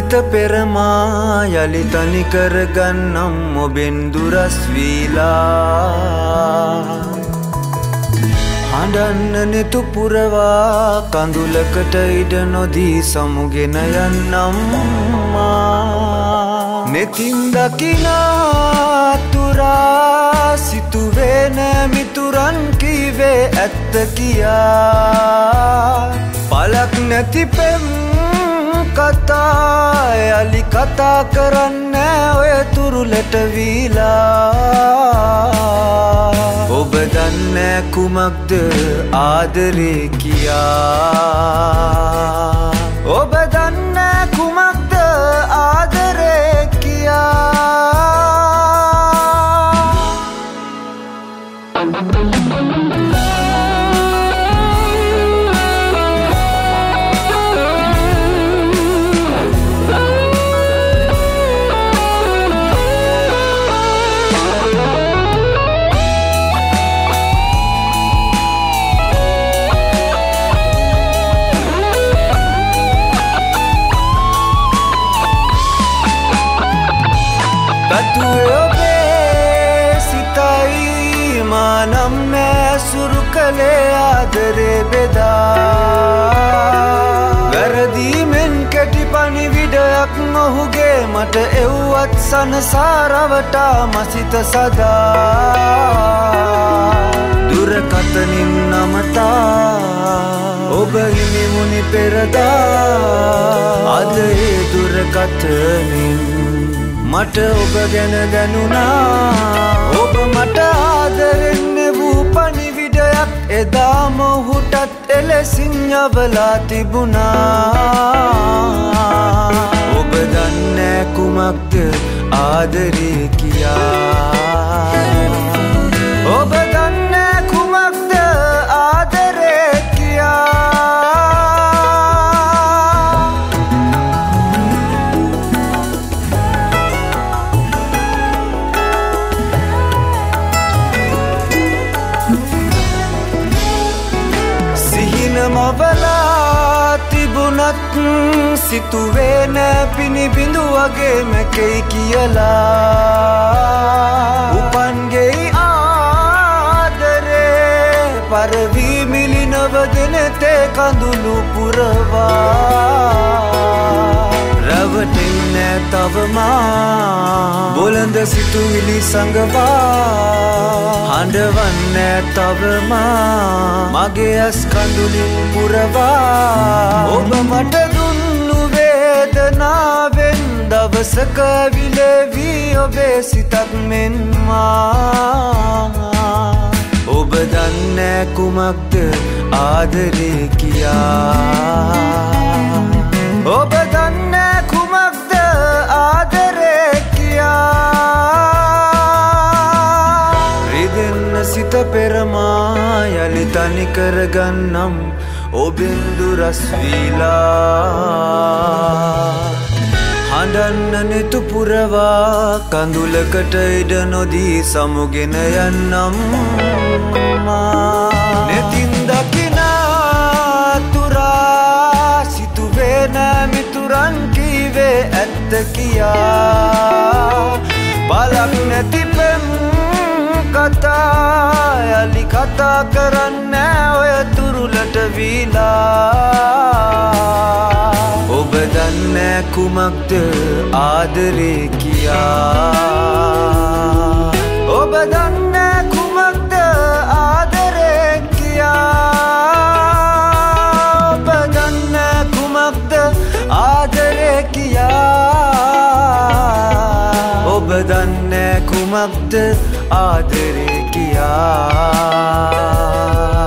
සිත පෙරමා යලි තනි කරගන්නම් ඔබෙන් දුරස් වීලා හඬන්න නෙතු පුරවා කඳුලකට ඉඩ නොදී සමුගෙන යන්නම් නෙතින් දකිනා තුරා සිතුවේ නෑ මිතුරන් කීවේ ඇත්ත කියා පලක් නැති පෙම් කතා යලි කතා කරන්න ඔය තුරුලට වීලා ඔබ දන්නේ කුමක්ද ආදරේ කියා ඔබ දන්නේ කුමක්ද ආදරේ කියා සුරු කළේ ආදරේ බෙදා වැරදීමෙන් කැටි පණිවිඩයක් නොහුගේ මට එව්වත් සනසාරවටා මසිත සදා දුරකතනින් නමතා ඔබ හිමිමුණි පෙරදා අද ඒ දුරකතනින් මට ඔබ ගැන දැනුණා ඔබ මට ආදරෙන් වූ පණිවිඩයක් එදාම ඔහුටත් එලෙසින් යවලා තිබුණා ඔබ දන්නේ කුමක්ද ආදරේ කියා ඔබ දන්නේ කුමක්ද ආදරේ කියා මවලා තිබුණත් සිතුවේ නෑ පිණිබිඳු වගේ මැකෙයි කියලා උපන්ගෙයි ආදරේ පරවී මිලිනවදන තේ කඳුළු පුරවා රැවටෙන්නේ තවමා බොළඳ සිතුවිලි සංගවා හඬවන්නේ තවමා මගේ ඇස් කඳුලින් පුරවා ඔබ මට දුන්නු වේදනාවෙන් දවසක විලවී ඔබේ සිතක් මෙන්මා ඔබ දන්නේ කුමක්ද ආදරේ කියා ඔබ දන්නේ කුමක්ද ආදරේ කියා රිදෙන්න සිත පෙරමා යලි තනි කරගන්නම් ඔබෙන් දුරස් වීලා හඬන්න නෙතු පුරවා කඳුලකට ඉඩ නොදී සමුගෙන යන්නම් නෙතින් දකිනා තුරා සිතුවේ නෑ මිතුරන් කීවේ ඇත්ත කියා බලක් නැති පෙම් කතා යලි කතා කරන්න ඔය තුරුලට වීලා ඔබ දන්නේ කුමක්ද ආදරේ කියා ඔබ දන්නේ කුමක්ද ආදරේ කියා ඔබ දන්නේ කුමක්ද ආදරේ කියා ඔබ දන්නේ කුමක්ද ආදරේ කියා